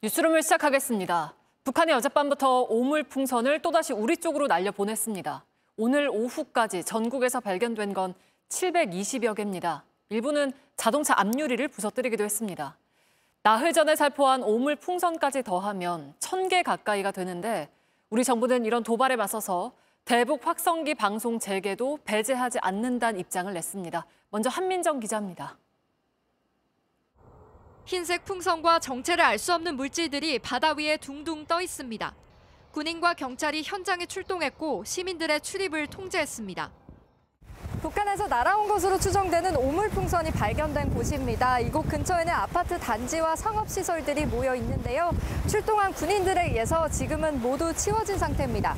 뉴스룸을 시작하겠습니다. 북한이 어젯밤부터 오물풍선을 또다시 우리 쪽으로 날려보냈습니다. 오늘 오후까지 전국에서 발견된 건 720여 개입니다. 일부는 자동차 앞유리를 부서뜨리기도 했습니다. 나흘 전에 살포한 오물풍선까지 더하면 1000개 가까이가 되는데 우리 정부는 이런 도발에 맞서서 대북 확성기 방송 재개도 배제하지 않는다는 입장을 냈습니다. 먼저 한민정 기자입니다. 흰색 풍선과 정체를 알 수 없는 물질들이 바다 위에 둥둥 떠 있습니다. 군인과 경찰이 현장에 출동했고 시민들의 출입을 통제했습니다. 북한에서 날아온 것으로 추정되는 오물풍선이 발견된 곳입니다. 이곳 근처에는 아파트 단지와 상업시설들이 모여 있는데요. 출동한 군인들에 의해서 지금은 모두 치워진 상태입니다.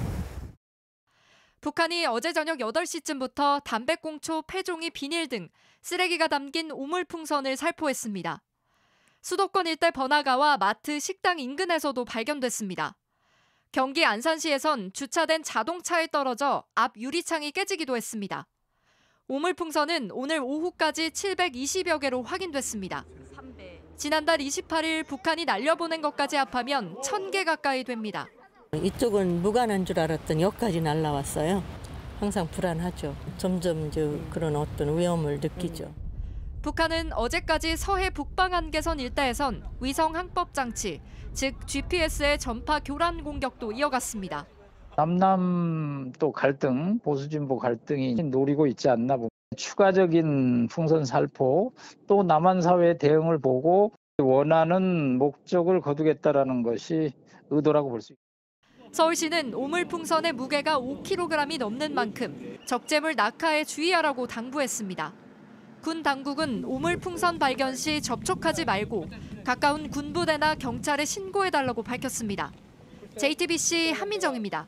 북한이 어제 저녁 8시쯤부터 담배꽁초, 폐종이, 비닐 등 쓰레기가 담긴 오물풍선을 살포했습니다. 수도권 일대 번화가와 마트, 식당 인근에서도 발견됐습니다. 경기 안산시에선 주차된 자동차에 떨어져 앞 유리창이 깨지기도 했습니다. 오물풍선은 오늘 오후까지 720여 개로 확인됐습니다. 지난달 28일 북한이 날려보낸 것까지 합하면 1000개 가까이 됩니다. 이쪽은 무관한 줄 알았더니 여기까지 날라왔어요. 항상 불안하죠. 점점 그런 어떤 위험을 느끼죠. 북한은 어제까지 서해 북방 한계선 일대에선 위성 항법 장치, 즉 GPS의 전파 교란 공격도 이어갔습니다. 남남 또 갈등, 보수진보 갈등이 노리고 있지 않나 봅니다. 추가적인 풍선 살포, 또 남한 사회의 대응을 보고 원하는 목적을 거두겠다라는 것이 의도라고 볼 수 있습니다. 서울시는 오물풍선의 무게가 5kg이 넘는 만큼 적재물 낙하에 주의하라고 당부했습니다. 군 당국은 오물풍선 발견 시 접촉하지 말고 가까운 군부대나 경찰에 신고해달라고 밝혔습니다. JTBC 한민정입니다.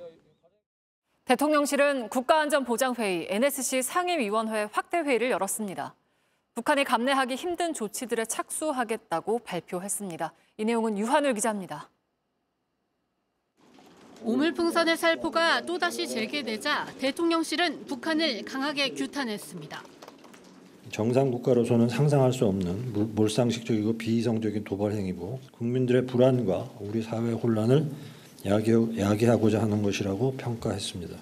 대통령실은 국가안전보장회의 NSC 상임위원회 확대회의를 열었습니다. 북한이 감내하기 힘든 조치들에 착수하겠다고 발표했습니다. 이 내용은 유한울 기자입니다. 오물풍선의 살포가 또다시 재개되자 대통령실은 북한을 강하게 규탄했습니다. 정상 국가로서는 상상할 수 없는 몰상식적이고 비이성적인 도발 행위고 국민들의 불안과 우리 사회의 혼란을 야기하고자 하는 것이라고 평가했습니다.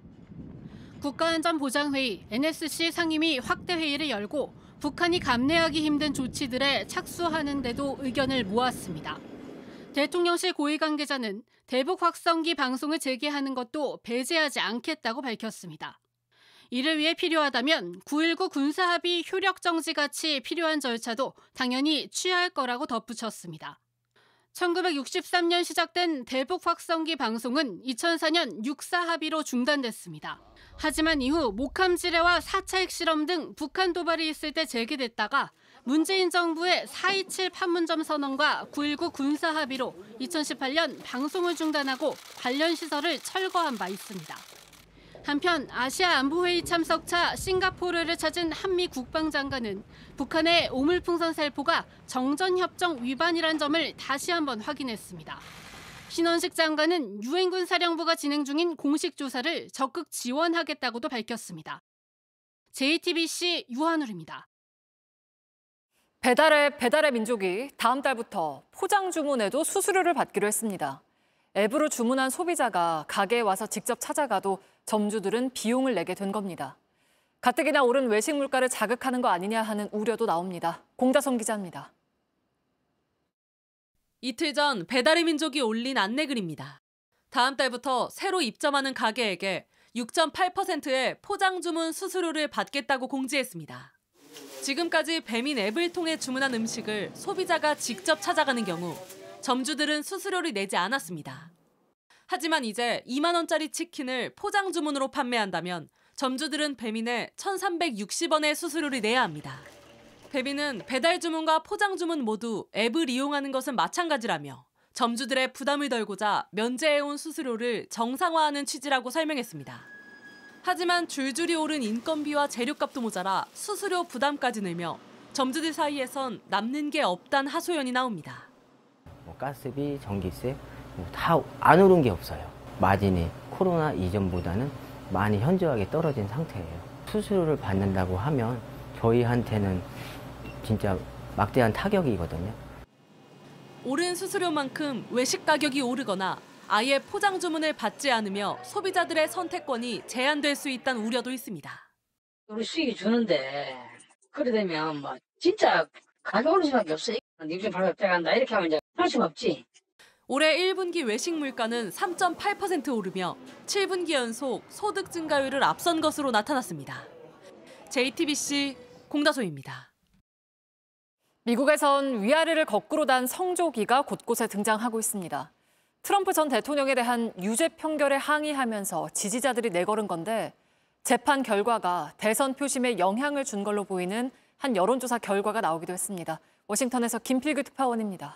국가안전보장회의 NSC 상임위 확대회의를 열고 북한이 감내하기 힘든 조치들에 착수하는 데도 의견을 모았습니다. 대통령실 고위 관계자는 대북 확성기 방송을 재개하는 것도 배제하지 않겠다고 밝혔습니다. 이를 위해 필요하다면 9.19 군사합의 효력 정지같이 필요한 절차도 당연히 취할 거라고 덧붙였습니다. 1963년 시작된 대북 확성기 방송은 2004년 6.4 합의로 중단됐습니다. 하지만 이후 목함 지뢰와 4차 핵실험 등 북한 도발이 있을 때 재개됐다가 문재인 정부의 4.27 판문점 선언과 9.19 군사 합의로 2018년 방송을 중단하고 관련 시설을 철거한 바 있습니다. 한편 아시아 안보회의 참석차 싱가포르를 찾은 한미 국방장관은 북한의 오물풍선 살포가 정전협정 위반이란 점을 다시 한번 확인했습니다. 신원식 장관은 유엔군 사령부가 진행 중인 공식 조사를 적극 지원하겠다고도 밝혔습니다. JTBC 유한울입니다. 배달의 민족이 다음 달부터 포장 주문에도 수수료를 받기로 했습니다. 앱으로 주문한 소비자가 가게에 와서 직접 찾아가도 점주들은 비용을 내게 된 겁니다. 가뜩이나 오른 외식 물가를 자극하는 거 아니냐 하는 우려도 나옵니다. 공다솜 기자입니다. 이틀 전 배달의 민족이 올린 안내글입니다. 다음 달부터 새로 입점하는 가게에게 6.8%의 포장 주문 수수료를 받겠다고 공지했습니다. 지금까지 배민 앱을 통해 주문한 음식을 소비자가 직접 찾아가는 경우 점주들은 수수료를 내지 않았습니다. 하지만 이제 2만 원짜리 치킨을 포장 주문으로 판매한다면 점주들은 배민에 1,360원의 수수료를 내야 합니다. 배민은 배달 주문과 포장 주문 모두 앱을 이용하는 것은 마찬가지라며 점주들의 부담을 덜고자 면제해온 수수료를 정상화하는 취지라고 설명했습니다. 하지만 줄줄이 오른 인건비와 재료값도 모자라 수수료 부담까지 늘며 점주들 사이에선 남는 게 없다는 하소연이 나옵니다. 가스비, 전기세 다 안 오른 게 없어요. 마진이 코로나 이전보다는 많이 현저하게 떨어진 상태예요. 수수료를 받는다고 하면 저희한테는 진짜 막대한 타격이거든요. 오른 수수료만큼 외식 가격이 오르거나 아예 포장 주문을 받지 않으며 소비자들의 선택권이 제한될 수 있다는 우려도 있습니다. 우리 수익이 주는데 그래 되면 뭐 진짜 가격 오를 수밖에 없어. 니좀 발표 빼간다 이렇게 하면 이제 할 수가 없지. 올해 1분기 외식 물가는 3.8% 오르며 7분기 연속 소득 증가율을 앞선 것으로 나타났습니다. JTBC 공다소입니다. 미국에선 위아래를 거꾸로 단 성조기가 곳곳에 등장하고 있습니다. 트럼프 전 대통령에 대한 유죄 판결에 항의하면서 지지자들이 내걸은 건데 재판 결과가 대선 표심에 영향을 준 걸로 보이는 한 여론조사 결과가 나오기도 했습니다. 워싱턴에서 김필규 특파원입니다.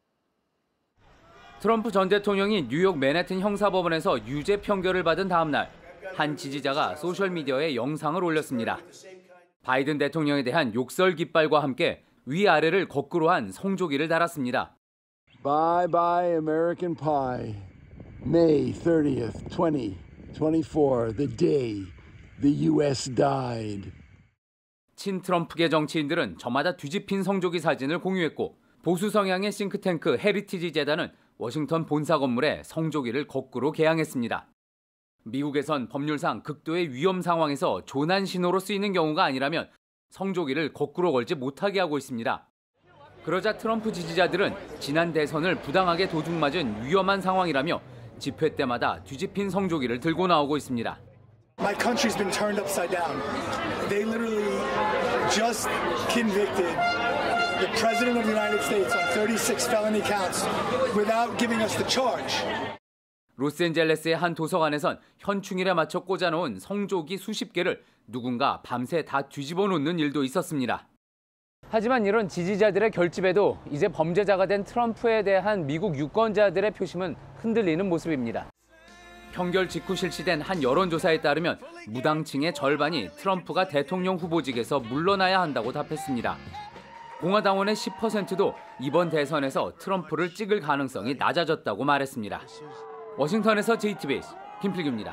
트럼프 전 대통령이 뉴욕 맨해튼 형사법원에서 유죄 판결을 받은 다음 날 한 지지자가 소셜미디어에 영상을 올렸습니다. 바이든 대통령에 대한 욕설 깃발과 함께 위아래를 거꾸로 한 성조기를 달았습니다. Bye bye American Pie. May 30th, 2024, the day the US died. 친트럼프계 정치인들은 저마다 뒤집힌 성조기 사진을 공유했고 보수 성향의 싱크탱크 헤리티지 재단은 워싱턴 본사 건물에 성조기를 거꾸로 개양했습니다. 미국에선 법률상 극도의 위험 상황에서 조난 신호로 쓰이는 경우가 아니라면 성조기를 거꾸로 걸지 못하게 하고 있습니다. 그러자 트럼프 지지자들은 지난 대선을 부당하게 도둑맞은 위험한 상황이라며 집회 때마다 뒤집힌 성조기를 들고 나오고 있습니다. My country's been turned upside down. They literally just convicted the President of the United States on 36 felony counts without giving us the charge. 로스앤젤레스의 한 도서관에선 현충일에 맞춰 꽂아놓은 성조기 수십 개를 누군가 밤새 다 뒤집어 놓는 일도 있었습니다. 하지만 이런 지지자들의 결집에도 이제 범죄자가 된 트럼프에 대한 미국 유권자들의 표심은 흔들리는 모습입니다. 판결 직후 실시된 한 여론조사에 따르면 무당층의 절반이 트럼프가 대통령 후보직에서 물러나야 한다고 답했습니다. 공화당원의 10%도 이번 대선에서 트럼프를 찍을 가능성이 낮아졌다고 말했습니다. 워싱턴에서 JTBC 김필규입니다.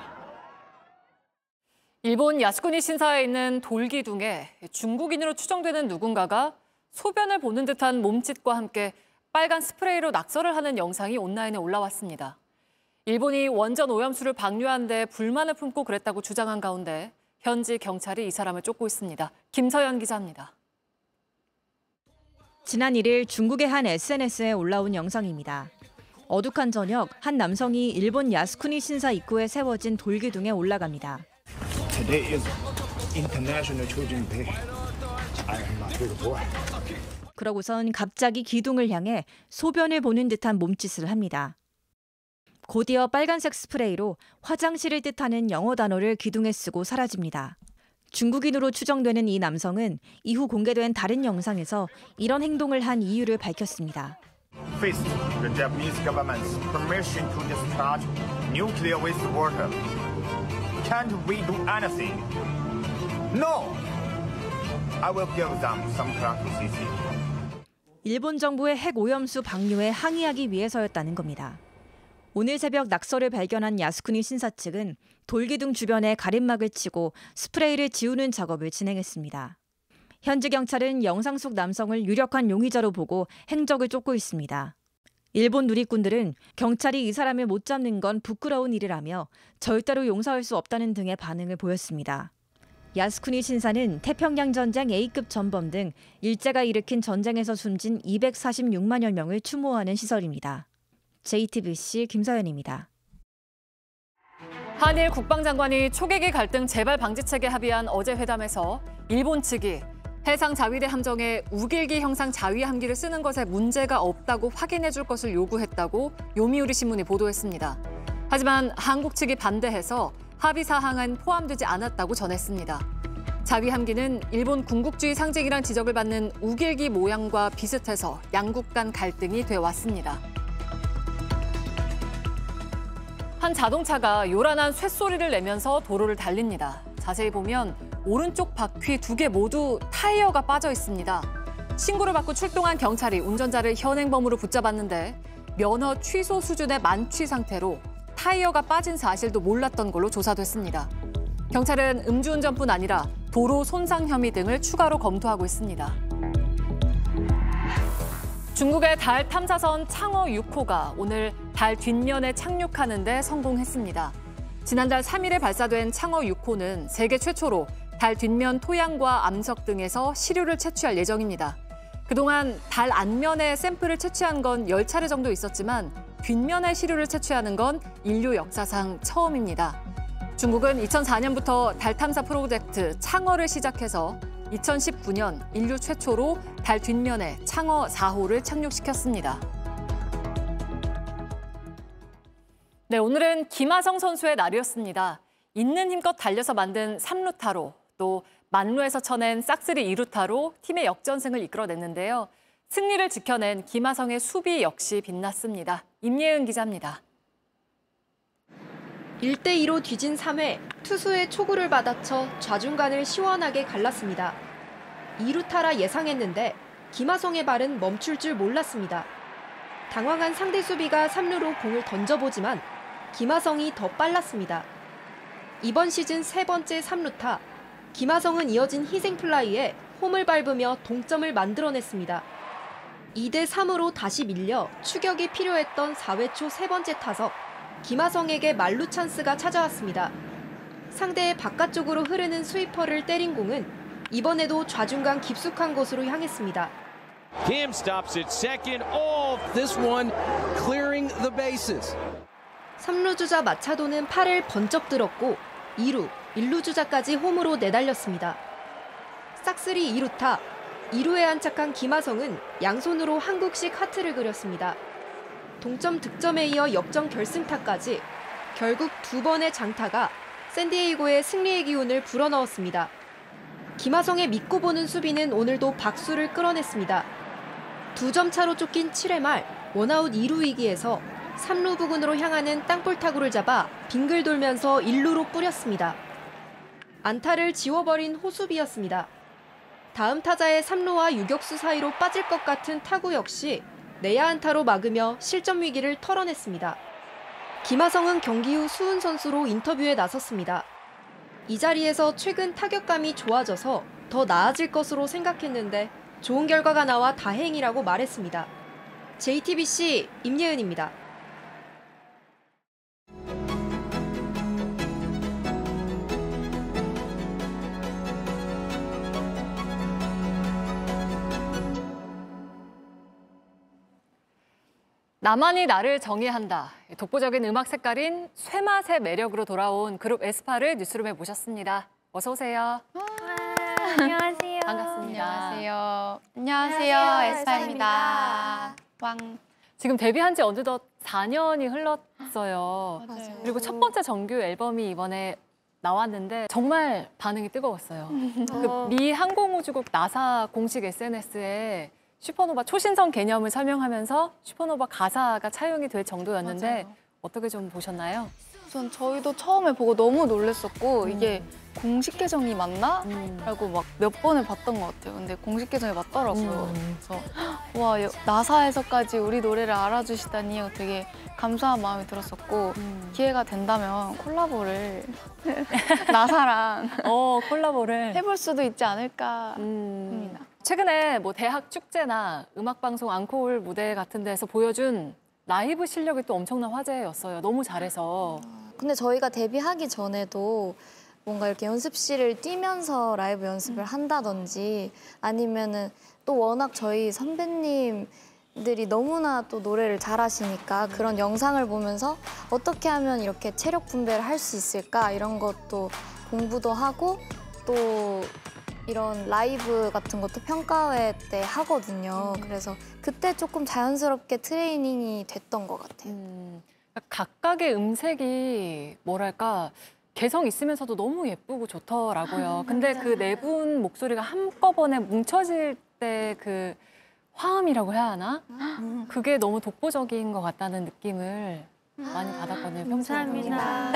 일본 야스쿠니 신사에 있는 돌기둥에 중국인으로 추정되는 누군가가 소변을 보는 듯한 몸짓과 함께 빨간 스프레이로 낙서를 하는 영상이 온라인에 올라왔습니다. 일본이 원전 오염수를 방류한 데 불만을 품고 그랬다고 주장한 가운데 현지 경찰이 이 사람을 쫓고 있습니다. 김서연 기자입니다. 지난 1일 중국의 한 SNS에 올라온 영상입니다. 어둑한 저녁, 한 남성이 일본 야스쿠니 신사 입구에 세워진 돌기둥에 올라갑니다. Today is International Children's Day. I am not here to bore. 그러고선 갑자기 기둥을 향해 소변을 보는 듯한 몸짓을 합니다. 곧이어 빨간색 스프레이로 화장실을 뜻하는 영어 단어를 기둥에 쓰고 사라집니다. 중국인으로 추정되는 이 남성은 이후 공개된 다른 영상에서 이런 행동을 한 이유를 밝혔습니다. First, the Japanese government's permission to discharge nuclear wastewater. Can't we do anything? No! I will give them some criticism. 일본 정부의 핵 오염수 방류에 항의하기 위해서였다는 겁니다. 오늘 새벽 낙서를 발견한 야스쿠니 신사 측은 돌기둥 주변에 가림막을 치고 스프레이를 지우는 작업을 진행했습니다. 현지 경찰은 영상 속 남성을 유력한 용의자로 보고 행적을 쫓고 있습니다. 일본 누리꾼들은 경찰이 이 사람을 못 잡는 건 부끄러운 일이라며 절대로 용서할 수 없다는 등의 반응을 보였습니다. 야스쿠니 신사는 태평양 전쟁 A급 전범 등 일제가 일으킨 전쟁에서 숨진 246만여 명을 추모하는 시설입니다. JTBC 김서연입니다. 한일 국방장관이 초계기 갈등 재발 방지책에 합의한 어제 회담에서 일본 측이 해상 자위대 함정에 우길기 형상 자위 함기를 쓰는 것에 문제가 없다고 확인해 줄 것을 요구했다고 요미우리 신문이 보도했습니다. 하지만 한국 측이 반대해서 합의 사항은 포함되지 않았다고 전했습니다. 자위 함기는 일본 군국주의 상징이란 지적을 받는 우길기 모양과 비슷해서 양국 간 갈등이 돼 왔습니다. 한 자동차가 요란한 쇳소리를 내면서 도로를 달립니다. 자세히 보면 오른쪽 바퀴 2개 모두 타이어가 빠져 있습니다. 신고를 받고 출동한 경찰이 운전자를 현행범으로 붙잡았는데 면허 취소 수준의 만취 상태로 타이어가 빠진 사실도 몰랐던 걸로 조사됐습니다. 경찰은 음주운전뿐 아니라 도로 손상 혐의 등을 추가로 검토하고 있습니다. 중국의 달 탐사선 창어 6호가 오늘 달 뒷면에 착륙하는 데 성공했습니다. 지난달 3일에 발사된 창어 6호는 세계 최초로 달 뒷면 토양과 암석 등에서 시료를 채취할 예정입니다. 그동안 달 앞면에 샘플을 채취한 건 10차례 정도 있었지만 뒷면에 시료를 채취하는 건 인류 역사상 처음입니다. 중국은 2004년부터 달 탐사 프로젝트 창어를 시작해서 2019년 인류 최초로 달 뒷면에 창어 4호를 착륙시켰습니다. 네, 오늘은 김하성 선수의 날이었습니다. 있는 힘껏 달려서 만든 3루타로 또 만루에서 쳐낸 싹쓸이 2루타로 팀의 역전승을 이끌어냈는데요. 승리를 지켜낸 김하성의 수비 역시 빛났습니다. 임예은 기자입니다. 1대2로 뒤진 3회, 투수의 초구를 받아쳐 좌중간을 시원하게 갈랐습니다. 2루타라 예상했는데 김하성의 발은 멈출 줄 몰랐습니다. 당황한 상대 수비가 3루로 공을 던져보지만 김하성이 더 빨랐습니다. 이번 시즌 3번째 3루타, 김하성은 이어진 희생플라이에 홈을 밟으며 동점을 만들어냈습니다. 2대3으로 다시 밀려 추격이 필요했던 4회 초 3번째 타석, 김하성에게 만루 찬스가 찾아왔습니다. 상대의 바깥쪽으로 흐르는 스위퍼를 때린 공은 이번에도 좌중간 깊숙한 곳으로 향했습니다. Kim stops it second off. This one clearing the bases. 3루 주자 마차도는 팔을 번쩍 들었고 2루, 1루 주자까지 홈으로 내달렸습니다. 싹쓸이 2루타, 2루에 안착한 김하성은 양손으로 한국식 하트를 그렸습니다. 동점 득점에 이어 역전 결승타까지 결국 2번의 장타가 샌디에이고의 승리의 기운을 불어넣었습니다. 김하성의 믿고 보는 수비는 오늘도 박수를 끌어냈습니다. 2점 차로 쫓긴 7회 말 원아웃 2루 위기에서 3루 부근으로 향하는 땅볼 타구를 잡아 빙글 돌면서 1루로 뿌렸습니다. 안타를 지워버린 호수비였습니다. 다음 타자의 3루와 유격수 사이로 빠질 것 같은 타구 역시 내야 안타로 막으며 실점 위기를 털어냈습니다. 김하성은 경기 후 수훈 선수로 인터뷰에 나섰습니다. 이 자리에서 최근 타격감이 좋아져서 더 나아질 것으로 생각했는데 좋은 결과가 나와 다행이라고 말했습니다. JTBC 임예은입니다. 나만이 나를 정의한다. 독보적인 음악 색깔인 쇠맛의 매력으로 돌아온 그룹 에스파를 뉴스룸에 모셨습니다. 어서 오세요. 안녕하세요. 반갑습니다. 안녕하세요. 안녕하세요. 에스파입니다. 왕. 지금 데뷔한 지 어느덧 4년이 흘렀어요. 맞아요. 그리고 첫 번째 정규 앨범이 이번에 나왔는데 정말 반응이 뜨거웠어요. 그 미 항공우주국 나사 공식 SNS에 슈퍼노바 초신성 개념을 설명하면서 슈퍼노바 가사가 차용이 될 정도였는데 맞아요. 어떻게 좀 보셨나요? 우선 저희도 처음에 보고 너무 놀랐었고 이게 공식 계정이 맞나? 라고 막 몇 번을 봤던 것 같아요. 근데 공식 계정이 맞더라고요. 그래서 와, 나사에서까지 우리 노래를 알아주시다니 되게 감사한 마음이 들었었고 기회가 된다면 콜라보를 나사랑 콜라보를 해볼 수도 있지 않을까 합니다. 최근에 뭐 대학 축제나 음악방송 앙콜 무대 같은 데서 보여준 라이브 실력이 또 엄청난 화제였어요. 너무 잘해서. 근데 저희가 데뷔하기 전에도 뭔가 이렇게 연습실을 뛰면서 라이브 연습을 한다든지 아니면은 또 워낙 저희 선배님들이 너무나 또 노래를 잘하시니까 그런 영상을 보면서 어떻게 하면 이렇게 체력 분배를 할 수 있을까 이런 것도 공부도 하고 또 이런 라이브 같은 것도 평가회 때 하거든요. 그래서 그때 조금 자연스럽게 트레이닝이 됐던 것 같아요. 각각의 음색이 뭐랄까 개성 있으면서도 너무 예쁘고 좋더라고요. 근데 그 네 분 목소리가 한꺼번에 뭉쳐질 때 그 화음이라고 해야 하나? 그게 너무 독보적인 것 같다는 느낌을 많이 받았거든요. 감사합니다.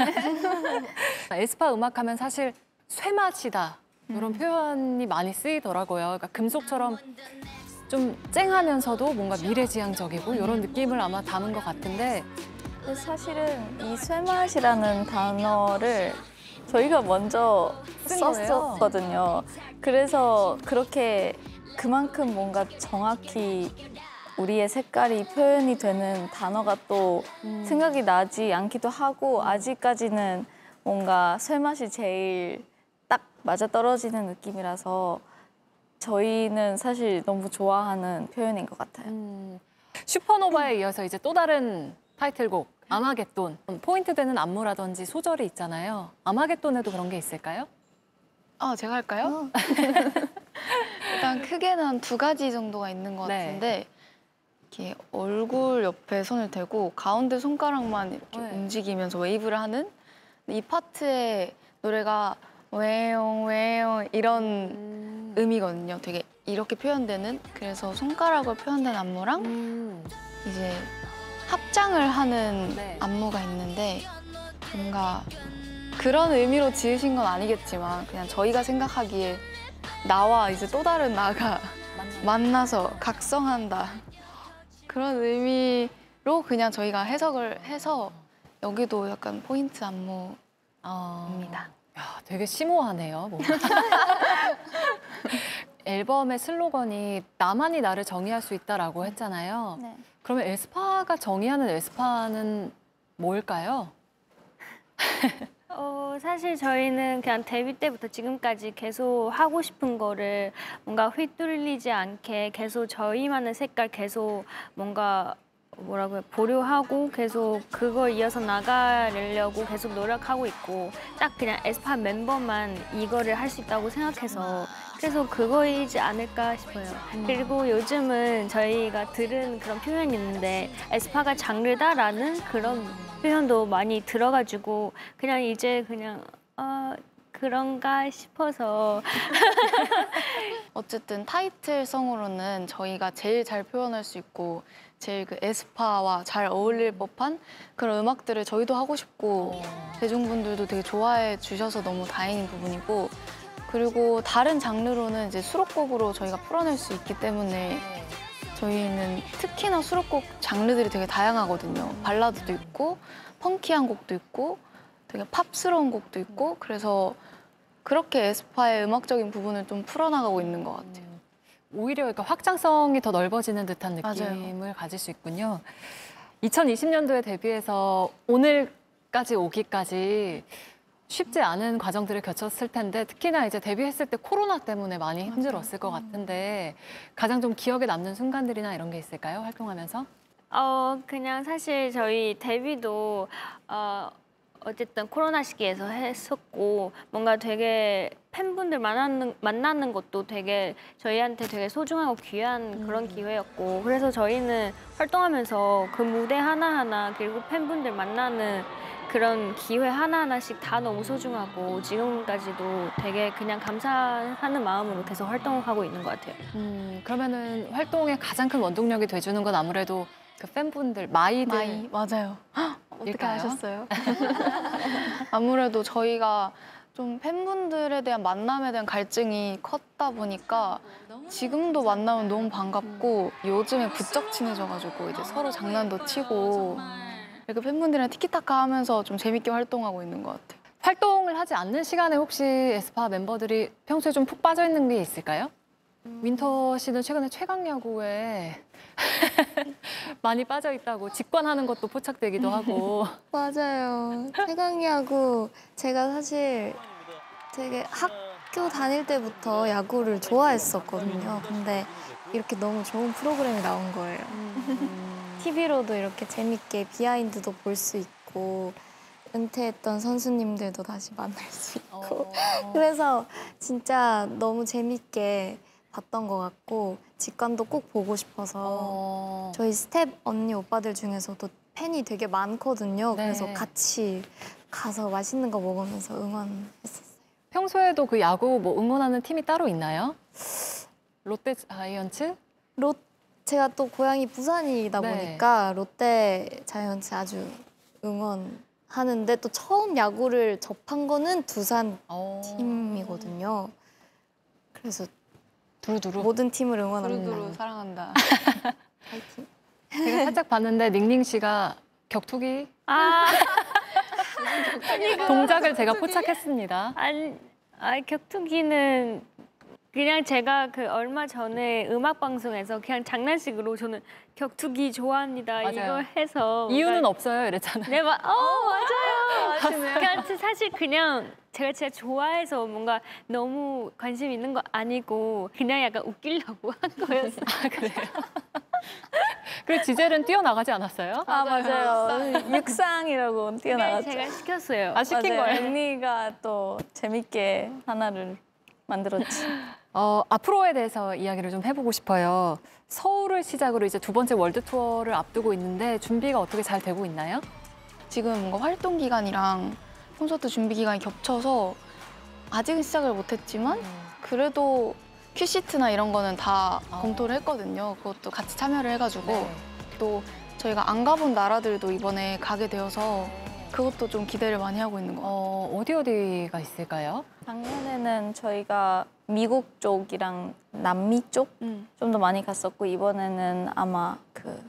에스파 음악하면 사실 쇠맛이다. 이런 표현이 많이 쓰이더라고요. 그러니까 금속처럼 좀 쨍하면서도 뭔가 미래지향적이고 이런 느낌을 아마 담은 것 같은데 사실은 이 쇠맛이라는 단어를 저희가 먼저 썼었거든요. 그래서 그렇게 그만큼 뭔가 정확히 우리의 색깔이 표현이 되는 단어가 또 생각이 나지 않기도 하고 아직까지는 뭔가 쇠맛이 제일 딱 맞아떨어지는 느낌이라서 저희는 사실 너무 좋아하는 표현인 것 같아요. 슈퍼노바에 이어서 이제 또 다른 타이틀곡 아마겟돈. 포인트 되는 안무라든지 소절이 있잖아요. 아마겟돈에도 그런 게 있을까요? 제가 할까요? 일단 크게는 한 2가지 정도가 있는 것 같은데 이렇게 얼굴 옆에 손을 대고 가운데 손가락만 이렇게 움직이면서 웨이브를 하는 이 파트의 노래가 웨용 웨용 이런 의미거든요. 되게 이렇게 표현되는 그래서 손가락으로 표현된 안무랑 이제 합장을 하는 안무가 있는데 뭔가 그런 의미로 지으신 건 아니겠지만 그냥 저희가 생각하기에 나와 이제 또 다른 나가 만나서 각성한다 그런 의미로 그냥 저희가 해석을 해서 여기도 약간 포인트 안무입니다. 야, 되게 심오하네요. 뭔가. 앨범의 슬로건이 나만이 나를 정의할 수 있다라고 했잖아요. 네. 그러면 에스파가 정의하는 에스파는 뭘까요? 사실 저희는 그냥 데뷔 때부터 지금까지 계속 하고 싶은 거를 뭔가 휘둘리지 않게 계속 저희만의 색깔 계속 뭔가 뭐라고요 보류하고 계속 그걸 이어서 나가려고 계속 노력하고 있고 딱 그냥 에스파 멤버만 이거를 할 수 있다고 생각해서 그래서 그거이지 않을까 싶어요. 그리고 요즘은 저희가 들은 그런 표현이 있는데 에스파가 장르다라는 그런 표현도 많이 들어가지고 그냥 이제 그냥 그런가 싶어서 어쨌든 타이틀성으로는 저희가 제일 잘 표현할 수 있고 제일 그 에스파와 잘 어울릴 법한 그런 음악들을 저희도 하고 싶고 대중분들도 되게 좋아해 주셔서 너무 다행인 부분이고 그리고 다른 장르로는 이제 수록곡으로 저희가 풀어낼 수 있기 때문에 저희는 특히나 수록곡 장르들이 되게 다양하거든요. 발라드도 있고 펑키한 곡도 있고 되게 팝스러운 곡도 있고 그래서 그렇게 에스파의 음악적인 부분을 좀 풀어나가고 있는 것 같아요. 오히려 그러니까 확장성이 더 넓어지는 듯한 느낌을 맞아요. 가질 수 있군요. 2020년도에 데뷔해서 오늘까지 오기까지 쉽지 않은 과정들을 겪었을 텐데 특히나 이제 데뷔했을 때 코로나 때문에 많이 힘들었을 것 같은데 가장 좀 기억에 남는 순간들이나 이런 게 있을까요? 활동하면서? 그냥 사실 저희 데뷔도 어쨌든 코로나 시기에서 했었고 뭔가 되게 팬분들 만나는 것도 되게 저희한테 되게 소중하고 귀한 그런 기회였고 그래서 저희는 활동하면서 그 무대 하나하나 그리고 팬분들 만나는 그런 기회 하나하나씩 다 너무 소중하고 지금까지도 되게 그냥 감사하는 마음으로 계속 활동하고 있는 것 같아요. 그러면은 활동의 가장 큰 원동력이 돼주는 건 아무래도 그 팬분들, 마이들. 마이, 맞아요. 어떻게 일까요? 아셨어요? 아무래도 저희가 좀 팬분들에 대한 만남에 대한 갈증이 컸다 보니까 지금도 만나면 너무 반갑고 요즘에 부쩍 친해져가지고 이제 서로 장난도 치고 이렇게 팬분들이랑 티키타카 하면서 좀 재밌게 활동하고 있는 것 같아요. 활동을 하지 않는 시간에 혹시 에스파 멤버들이 평소에 좀 푹 빠져 있는 게 있을까요? 윈터 씨는 최근에 최강야구에 많이 빠져 있다고 직관하는 것도 포착되기도 하고. 맞아요. 최강야구 제가 사실 되게 학교 다닐 때부터 야구를 좋아했었거든요. 근데 이렇게 너무 좋은 프로그램이 나온 거예요. TV로도 이렇게 재밌게 비하인드도 볼 수 있고 은퇴했던 선수님들도 다시 만날 수 있고 그래서 진짜 너무 재밌게 봤던 것 같고 직관도 꼭 보고 싶어서 저희 스텝 언니 오빠들 중에서도 팬이 되게 많거든요. 네. 그래서 같이 가서 맛있는 거 먹으면서 응원했었어요. 평소에도 그 야구 뭐 응원하는 팀이 따로 있나요? 롯데 자이언츠? 제가 또 고향이 부산이다 보니까 롯데 자이언츠 아주 응원하는데 또 처음 야구를 접한 거는 두산 팀이거든요. 그래서 두루두루 모든 팀을 응원합니다. 두루두루 사랑한다. 파이팅. 제가 살짝 봤는데 닝닝 씨가 격투기 동작을 제가 포착했습니다. 격투기는 그냥 제가 그 얼마 전에 음악 방송에서 그냥 장난식으로 저는 격투기 좋아합니다 맞아요. 이거 해서 이유는 없어요 이랬잖아요. 네, 맞아요. 그냥 사실 그냥 제가 진짜 좋아해서 뭔가 너무 관심 있는 거 아니고 그냥 약간 웃기려고 한 거였어요. 아, 그래요? 그리고 지젤은 뛰어나가지 않았어요? 아, 맞아요. 육상이라고 뛰어나갔죠. 네, 제가 시켰어요. 아, 시킨 거예요? 언니가 또 재밌게 하나를 만들었지. 앞으로에 대해서 이야기를 좀 해보고 싶어요. 서울을 시작으로 이제 2번째 월드 투어를 앞두고 있는데 준비가 어떻게 잘 되고 있나요? 지금 뭔가 활동 기간이랑 콘서트 준비 기간이 겹쳐서 아직은 시작을 못했지만 그래도 큐시트나 이런 거는 다 검토를 했거든요. 그것도 같이 참여를 해가지고 또 저희가 안 가본 나라들도 이번에 가게 되어서 그것도 좀 기대를 많이 하고 있는 것 같아요. 어디가 있을까요? 작년에는 저희가 미국 쪽이랑 남미 쪽 좀 더 많이 갔었고 이번에는 아마 그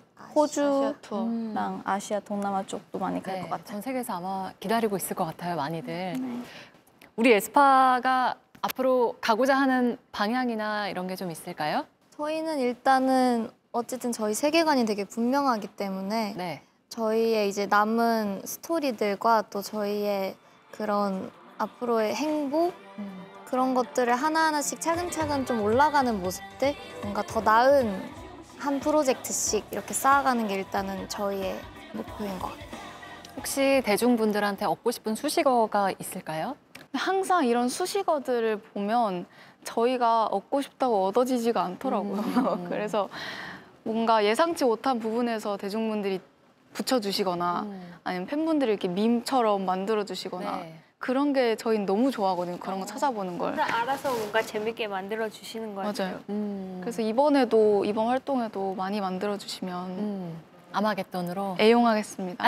호주랑 아시아 동남아 쪽도 많이 갈 것 같아요. 전 세계에서 아마 기다리고 있을 것 같아요, 많이들. 우리 에스파가 앞으로 가고자 하는 방향이나 이런 게 좀 있을까요? 저희는 일단은 어쨌든 저희 세계관이 되게 분명하기 때문에 저희의 이제 남은 스토리들과 또 저희의 그런 앞으로의 행복 그런 것들을 하나하나씩 차근차근 좀 올라가는 모습들 뭔가 더 나은 한 프로젝트씩 이렇게 쌓아가는 게 일단은 저희의 목표인 것 같아요. 혹시 대중분들한테 얻고 싶은 수식어가 있을까요? 항상 이런 수식어들을 보면 저희가 얻고 싶다고 얻어지지가 않더라고요. 그래서 뭔가 예상치 못한 부분에서 대중분들이 붙여주시거나 아니면 팬분들이 이렇게 밈처럼 만들어주시거나 그런 게 저희는 너무 좋아하거든요. 그런 거 찾아보는 걸. 알아서 뭔가 재밌게 만들어 주시는 거 같아요. 맞아요. 그래서 이번 활동에도 많이 만들어 주시면 아마겟돈으로 애용하겠습니다.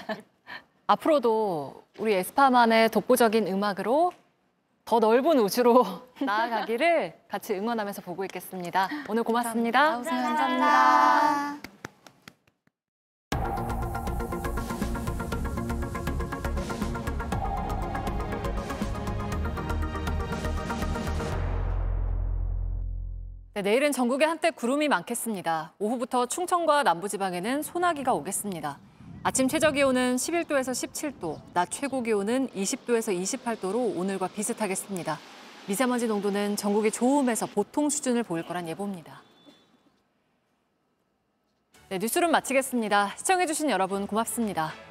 앞으로도 우리 에스파만의 독보적인 음악으로 더 넓은 우주로 나아가기를 같이 응원하면서 보고 있겠습니다. 오늘 고맙습니다. 감사합니다. 네, 내일은 전국에 한때 구름이 많겠습니다. 오후부터 충청과 남부지방에는 소나기가 오겠습니다. 아침 최저기온은 11도에서 17도, 낮 최고기온은 20도에서 28도로 오늘과 비슷하겠습니다. 미세먼지 농도는 전국이 좋음에서 보통 수준을 보일 거란 예보입니다. 네, 뉴스룸 마치겠습니다. 시청해주신 여러분 고맙습니다.